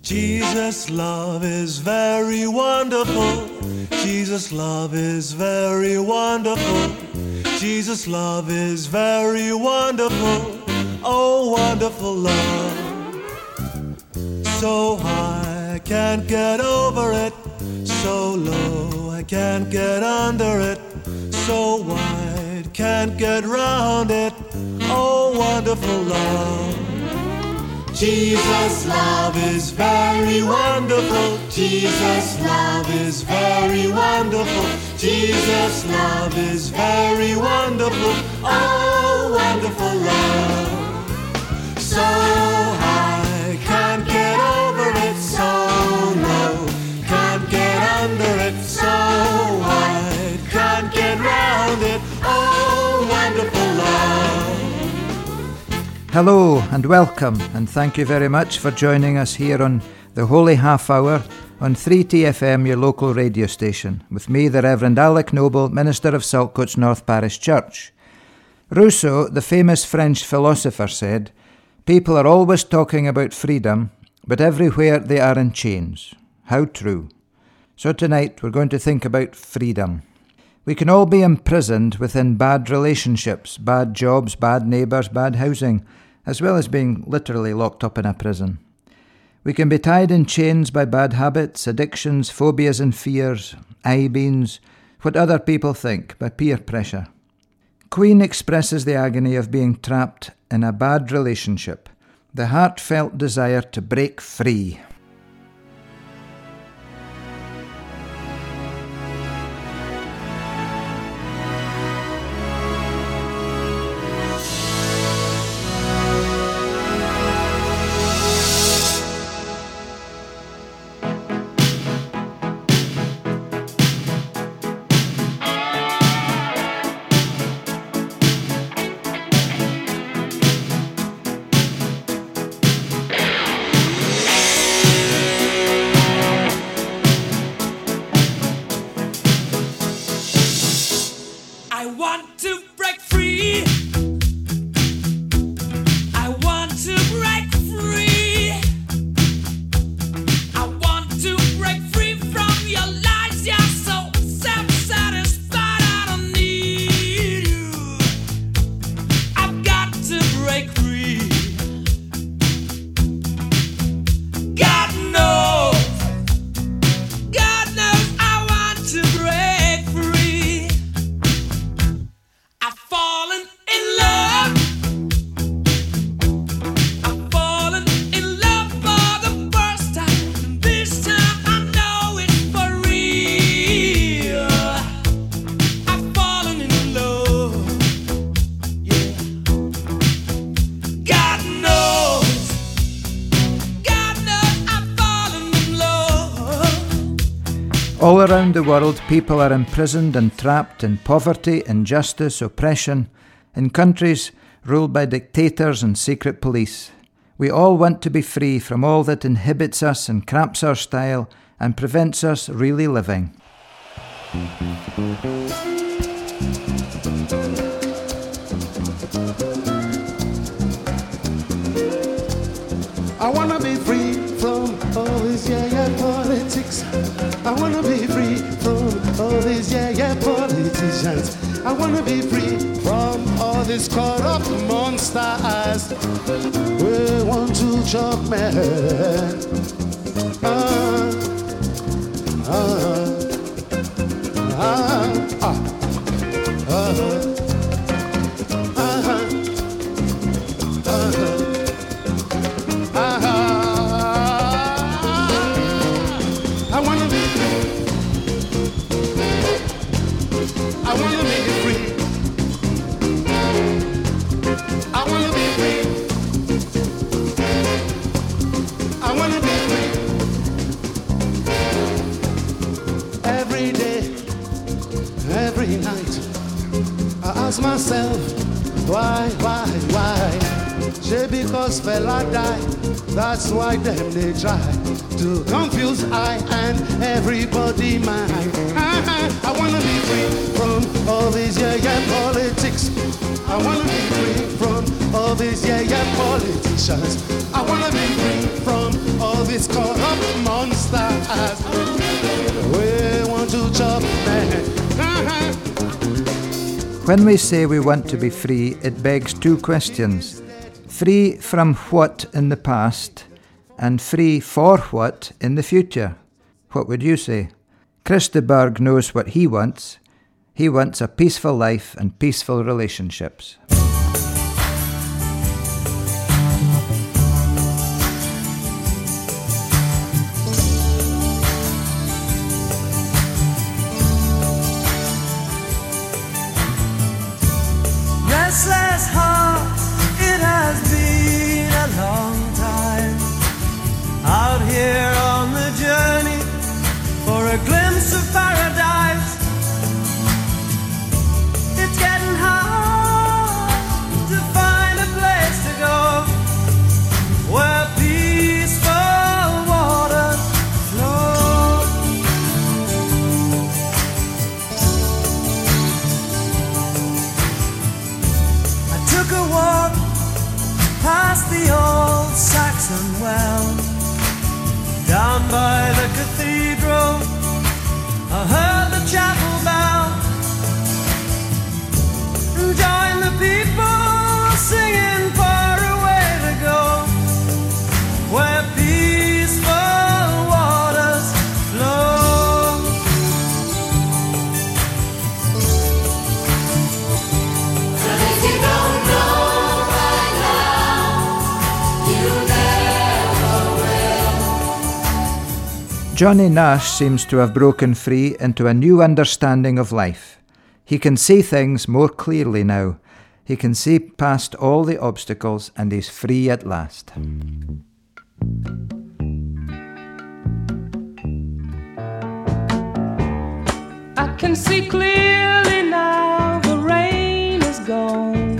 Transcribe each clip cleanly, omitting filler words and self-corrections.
Jesus' love is very wonderful. Jesus' love is very wonderful. Jesus' love is very wonderful. Oh, wonderful love. So high, I can't get over it. So low, I can't get under it. So wide, can't get round it. Oh, wonderful love. Jesus' love is very wonderful. Jesus' love is very wonderful. Jesus' love is very wonderful. Oh, wonderful love. So high, can't get over it. So low, can't get under it. So wide, can't get round it. Oh, wonderful love. Hello and welcome, and thank you very much for joining us here on the Holy Half Hour on 3TFM, your local radio station, with me, the Reverend Alec Noble, Minister of Saltcoats North Parish Church. Rousseau, the famous French philosopher, said, "People are always talking about freedom, but everywhere they are in chains." How true. So tonight we're going to think about freedom. We can all be imprisoned within bad relationships, bad jobs, bad neighbours, bad housing, as well as being literally locked up in a prison. We can be tied in chains by bad habits, addictions, phobias and fears, eye-beans, what other people think, by peer pressure. Queen expresses the agony of being trapped in a bad relationship, the heartfelt desire to break free. All around the world, people are imprisoned and trapped in poverty, injustice, oppression, in countries ruled by dictators and secret police. We all want to be free from all that inhibits us and cramps our style and prevents us really living. I wanna be free from all this politics. I wanna be free from all these politicians. I wanna be free from all these corrupt monsters. We want to chop man. Myself, why? Just because fella die, that's why them they try to confuse I and everybody mind. I wanna be free from all these politics. I wanna be free from all these politicians. I wanna be free from all these corrupt monsters. We want to chop man. When we say we want to be free, it begs two questions. Free from what in the past, and free for what in the future? What would you say? Chris de Burgh knows what he wants. He wants a peaceful life and peaceful relationships. Restless heart, it has been a long time out here on the journey for a glimpse of paradise. It's getting hard to find a place to go where peaceful waters flow. I took a walk past the old Saxon well, down by the cathedral, I heard the chapel bell, and joined the people singing far away to go, where peaceful waters flow. And if you don't know by now, you never will. Johnny Nash seems to have broken free into a new understanding of life. He can see things more clearly now. He can see past all the obstacles, and he's free at last. I can see clearly now, the rain is gone.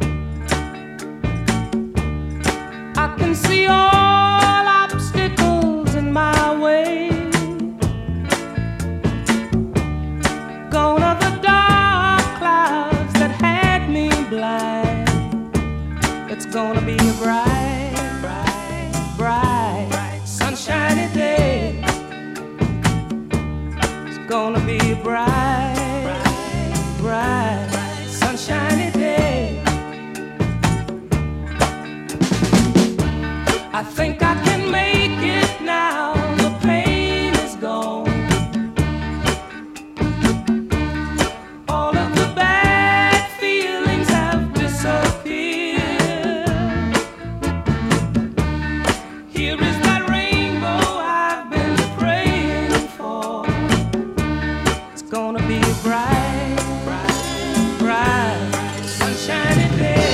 I can see all obstacles in my way. Gone are the dark clouds that had me blind. It's gonna be a bright, bright, bright, sunshiny day. It's gonna be a bright, bright, sunshiny day. I think I can make it now. The pain is gone. All of the bad feelings have disappeared. Here is that rainbow I've been praying for. It's gonna be a bright, bright, bright, sunshiny day.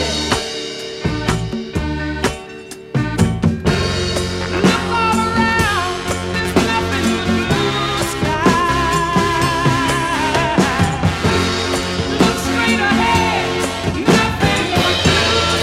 Look all around, there's nothing but blue sky. Look straight ahead, nothing but blue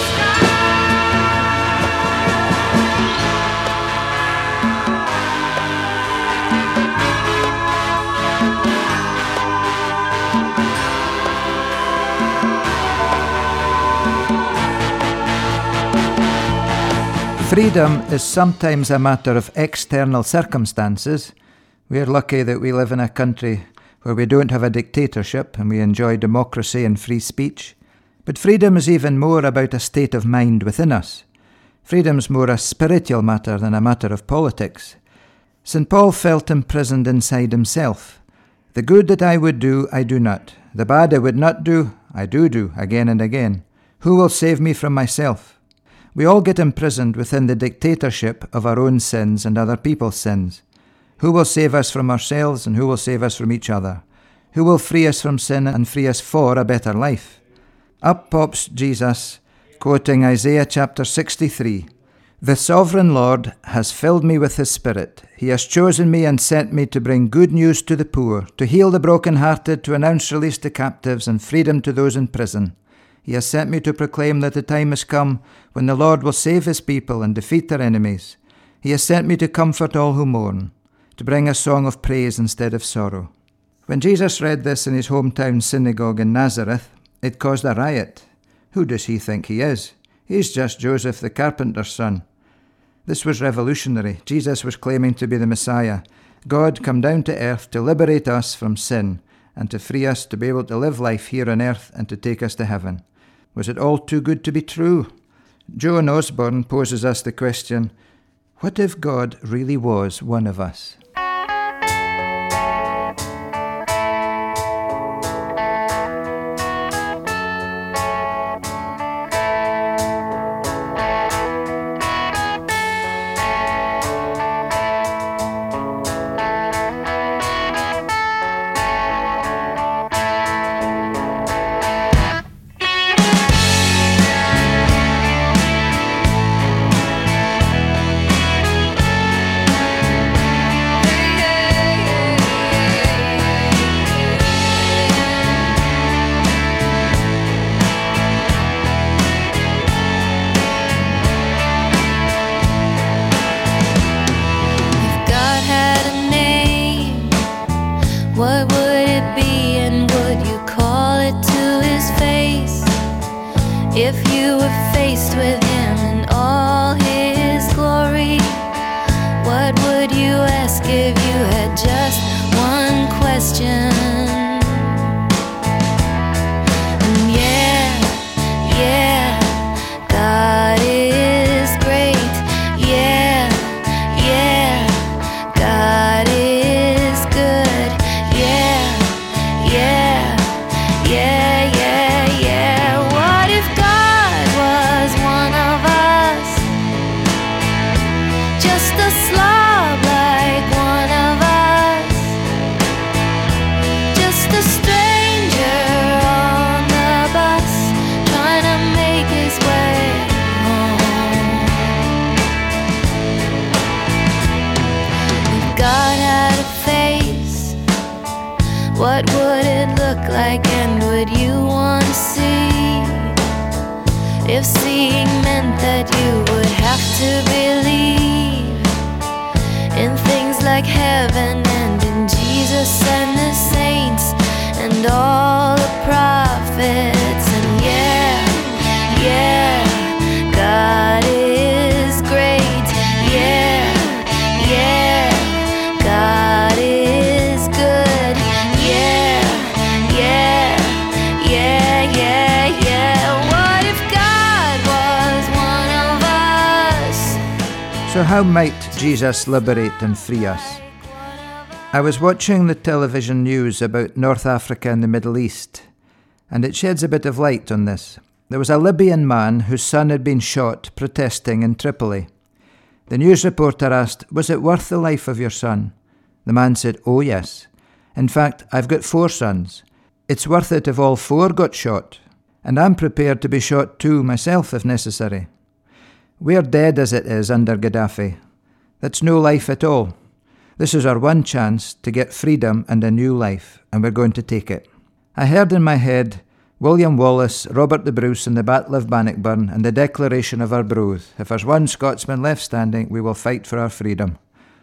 Freedom is sometimes a matter of external circumstances. We're lucky that we live in a country where we don't have a dictatorship and we enjoy democracy and free speech. But freedom is even more about a state of mind within us. Freedom's more a spiritual matter than a matter of politics. St. Paul felt imprisoned inside himself. The good that I would do, I do not. The bad I would not do, I do again and again. Who will save me from myself? We all get imprisoned within the dictatorship of our own sins and other people's sins. Who will save us from ourselves and who will save us from each other? Who will free us from sin and free us for a better life? Up pops Jesus, quoting Isaiah chapter 63. The sovereign Lord has filled me with his Spirit. He has chosen me and sent me to bring good news to the poor, to heal the brokenhearted, to announce release to captives and freedom to those in prison. He has sent me to proclaim that the time has come when the Lord will save his people and defeat their enemies. He has sent me to comfort all who mourn, to bring a song of praise instead of sorrow. When Jesus read this in his hometown synagogue in Nazareth, it caused a riot. Who does he think he is? He's just Joseph the carpenter's son. This was revolutionary. Jesus was claiming to be the Messiah. God come down to earth to liberate us from sin and to free us to be able to live life here on earth and to take us to heaven. Was it all too good to be true? Joan Osborne poses us the question, what if God really was one of us? What would it be, and would you call it to his face? If you were faced with him in all his glory, what would you ask if you had just one question? And yeah, God is great. Yeah, God is good. Yeah. What if God was one of us? Just a slob like one of us. Just a stranger on the bus, trying to make his way home. If God had a face, what would it look like, and would you want to see? If seeing meant that you would have to believe in things like heaven and in Jesus and the saints and all the prophets. And yeah, God is great. Yeah, God is good. Yeah. What if God was one of us? So how might Jesus liberate and free us? I was watching the television news about North Africa and the Middle East, and it sheds a bit of light on this. There was a Libyan man whose son had been shot protesting in Tripoli. The news reporter asked, "Was it worth the life of your son?" The man said, "Oh yes. In fact, I've got 4 sons. It's worth it if all 4 got shot. And I'm prepared to be shot too myself if necessary. We're dead as it is under Gaddafi. That's no life at all. This is our one chance to get freedom and a new life, and we're going to take it." I heard in my head William Wallace, Robert the Bruce and the Battle of Bannockburn and the Declaration of Arbroath. If there's one Scotsman left standing, we will fight for our freedom.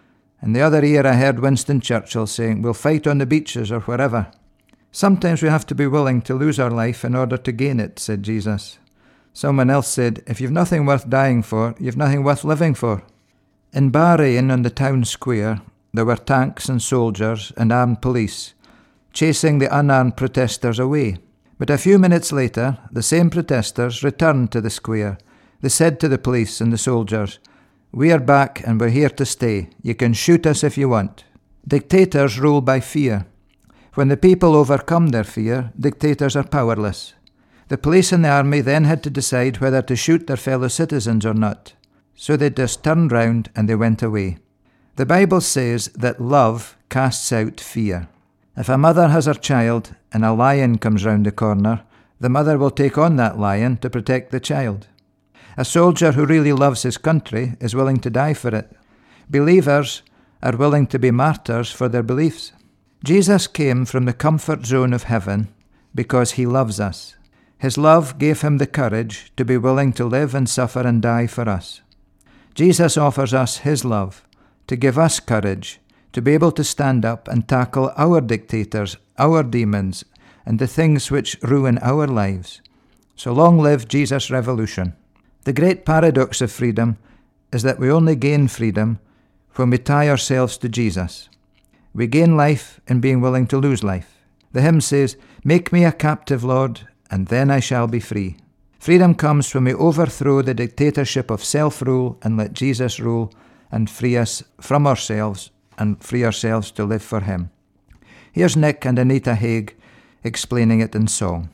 In the other ear I heard Winston Churchill saying, "We'll fight on the beaches or wherever." Sometimes we have to be willing to lose our life in order to gain it, said Jesus. Someone else said, if you've nothing worth dying for, you've nothing worth living for. In Bahrain, on the town square, there were tanks and soldiers and armed police, chasing the unarmed protesters away. But a few minutes later, the same protesters returned to the square. They said to the police and the soldiers, "We are back and we're here to stay. You can shoot us if you want." Dictators rule by fear. When the people overcome their fear, dictators are powerless. The police and the army then had to decide whether to shoot their fellow citizens or not. So they just turned round and they went away. The Bible says that love casts out fear. If a mother has her child and a lion comes round the corner, the mother will take on that lion to protect the child. A soldier who really loves his country is willing to die for it. Believers are willing to be martyrs for their beliefs. Jesus came from the comfort zone of heaven because he loves us. His love gave him the courage to be willing to live and suffer and die for us. Jesus offers us his love to give us courage to be able to stand up and tackle our dictators, our demons, and the things which ruin our lives. So long live Jesus' revolution. The great paradox of freedom is that we only gain freedom when we tie ourselves to Jesus. We gain life in being willing to lose life. The hymn says, "Make me a captive, Lord, and then I shall be free." Freedom comes when we overthrow the dictatorship of self-rule and let Jesus rule and free us from ourselves and free ourselves to live for him. Here's Nick and Anita Haig explaining it in song.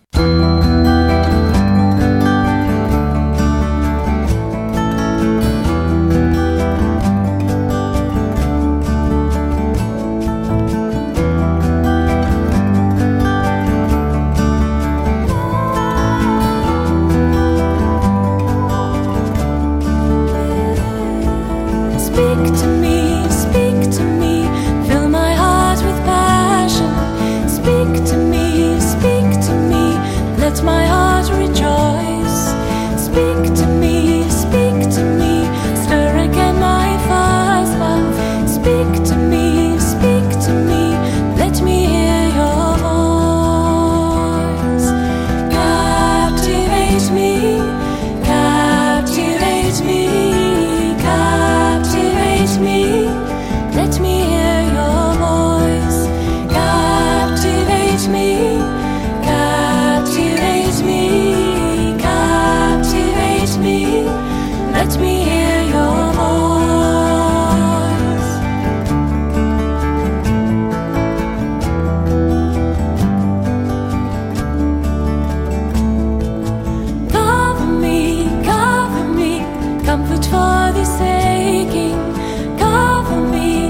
Speak to me, fill my heart with passion. Speak to me, let my heart rejoice. Speak to me, stir again my first love. Speak to me, let me hear your voice. Captivate me, captivate me, captivate me. Let me hear your voice. Captivate me, captivate me, captivate me. Let me hear your voice. Cover me, comfort for this aching. Cover me,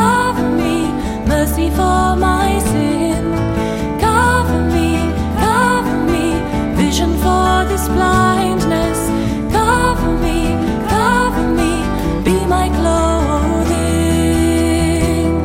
mercy for my sin. Cover me, vision for this blindness. Cover me, be my clothing.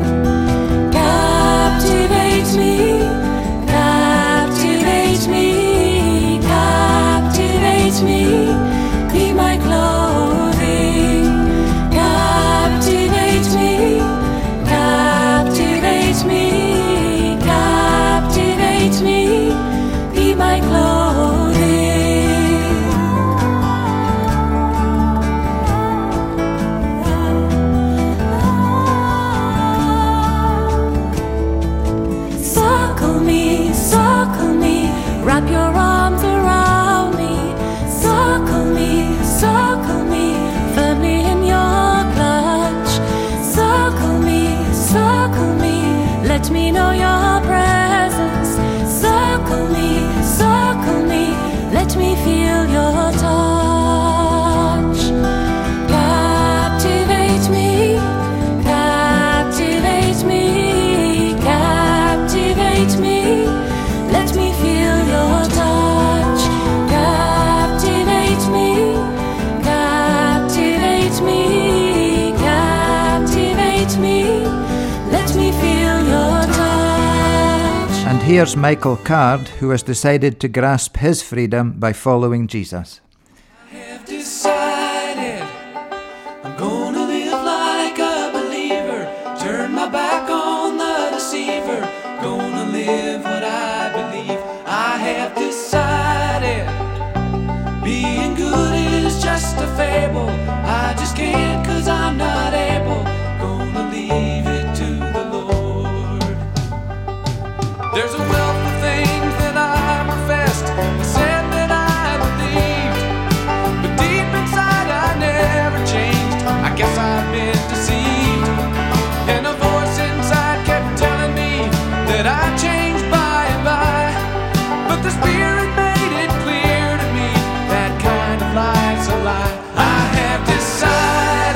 Captivate me, captivate me, captivate me, be my clothing. Captivate me, captivate me, captivate me, be my clothing. Circle me, wrap your arms around me. Circle me, firmly in your clutch. Circle me, let me know your presence. Circle me, let me feel your touch. Captivate me, captivate me, captivate me. Let me feel your touch. Captivate me, captivate me, captivate me. Let me feel your touch. And here's Michael Card, who has decided to grasp his freedom by following Jesus. I have decided I'm gonna live like a believer. Turn my back on the deceiver. Gonna live what I believe. I have decided being good is just a fable. I just can't 'cause I'm not able. Gonna leave it to the Lord. There's a wealth of things that I professed, I said that I believed, but deep inside I never changed. I guess I've been deceived, and a voice inside kept telling me that I changed by and by, but the Spirit made it clear to me that kind of life's a lie. I have decided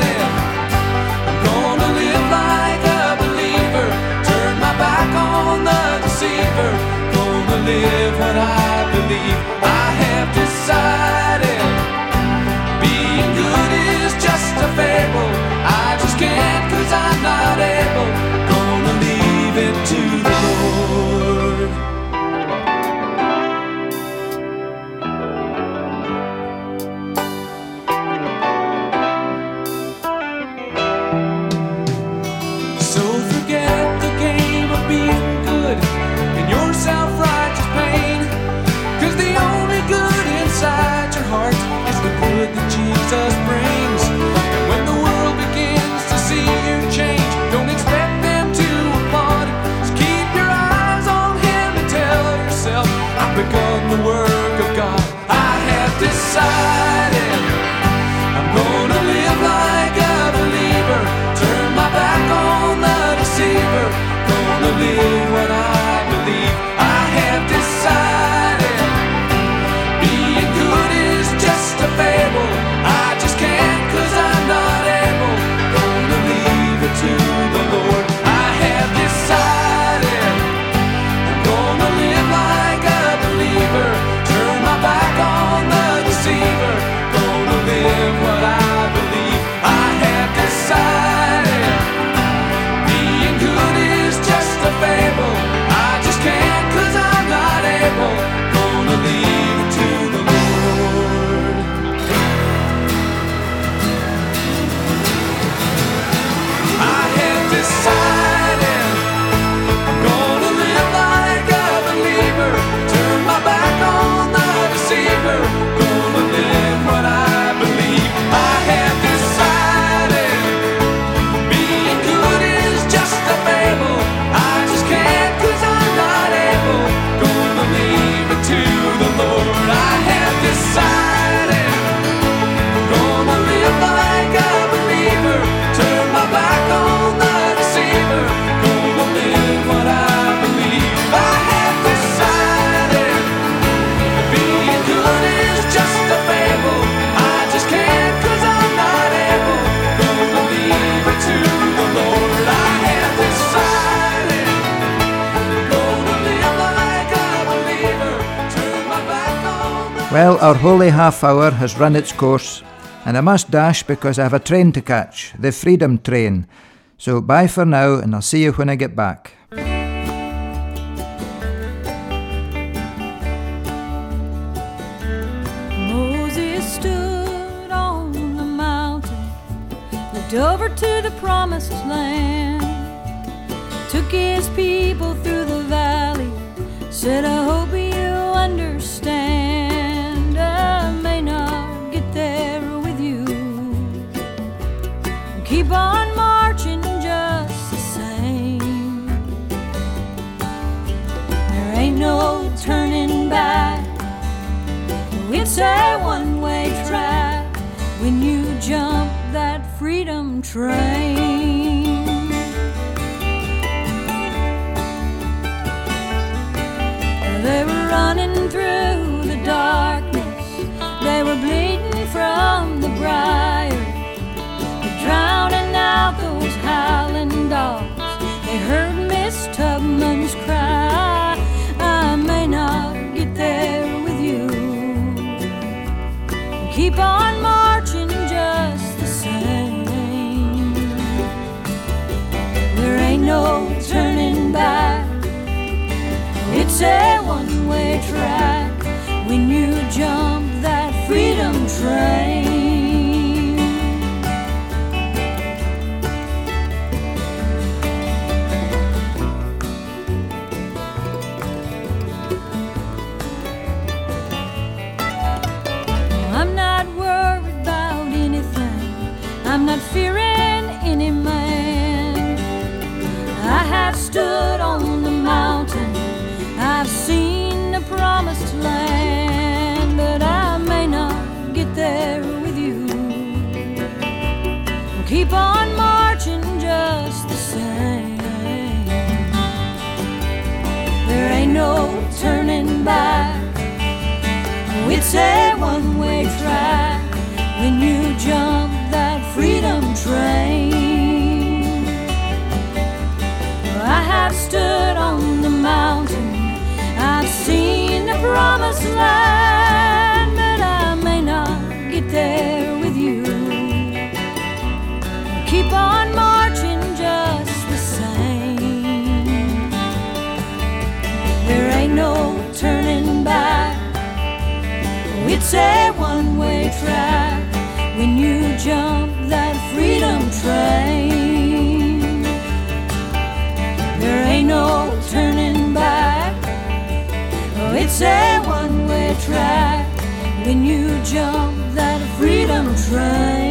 live what I believe. I have decided being good is just a fable. I just can't 'cause I'm not able. Gonna leave it to the Lord. I have decided I'm gonna live like a believer. Turn my back on the deceiver. Gonna live what I believe. I have decided being good is just a fable. I just can't 'cause I'm not able. Gonna leave it to the Lord. I have decided I'm gonna live like a believer. Turn my back on the deceiver. Gonna live what I believe. I have decided being good is just a fable. I just can't 'cause I'm not able. Gonna leave it to the Lord. I have decided gonna live like a believer. Turn my back on the deceiver. Gonna live what I believe. I have decided being good is just a fable. I just can't 'cause I'm not able. Gonna leave it to the Lord. I have decided gonna live like a believer. Turn my back on the Well, our holy half hour has run its course, and I must dash because I have a train to catch, the Freedom Train. So bye for now, and I'll see you when I get back. Moses stood on the mountain, looked over to the promised land, took his people through the valley, said, I hope you understand, I may not get there with you. Keep on marching just the same. There ain't no turning back. It's a one-way track when you jump that freedom train. They were running through the darkness, they were bleeding from the briar, drowning out those howling dogs. They heard Miss Tubman's cry, I may not get there with you. Keep on marching just the same. There ain't no turning back. It's a one-way track when you jump that freedom train. I'm not worried about anything. I'm not fearing any man. I have stood on the mountain, I've seen the promised land, but I may not get there with you. Keep on marching just the same. There ain't no turning back. It's a one-way track when you jump that freedom train. I have stood on the mountain, I've seen the promised land, but I may not get there with you. Keep on marching just the same. There ain't no turning back. It's a one-way track when you jump that freedom train. There ain't no turning back. It's a one-way track when you jump that freedom train.